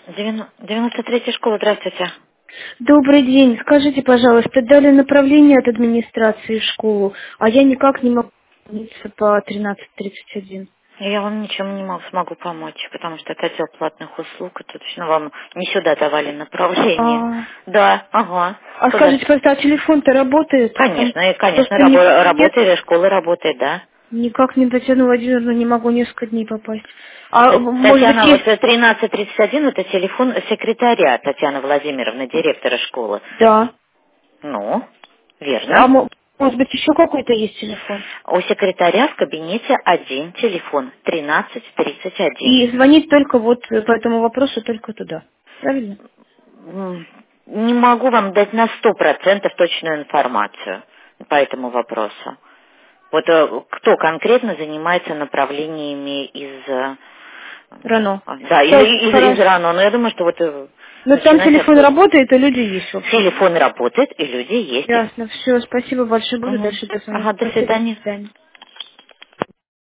93-я школа, здравствуйте. Добрый день. Скажите, пожалуйста, дали направление от администрации в школу, а я никак не могу дозвониться по 1331. Я вам ничем не смогу помочь, потому что это отдел платных услуг, и точно вам не сюда давали направление. А, Да, ага. а Куда? скажите, просто а телефон-то работает? Там Конечно, и, конечно, просто нет, работает, и школа работает, да. никак не Татьяну Владимировну не могу несколько дней попасть. А может быть Татьяна, вот есть? 1331 это телефон секретаря Татьяны Владимировны, директора школы. Да. Ну, А верно. может быть еще какой-то есть телефон? У секретаря в кабинете один телефон, 1331. И звонить только вот по этому вопросу только туда. Правильно? Не могу вам дать на 100% точную информацию по этому вопросу. Вот кто конкретно занимается направлениями из... Рано. да, Все, из хорошо. РАНО. Но я думаю, что вот Но там начинать телефон оттуда. работает, и люди есть, в общем. Телефон работает, и люди есть. Ясно. Все, спасибо большое. Буду Мгм. дальше дозвониться. Ага, до Спасибо, до свидания. свидания.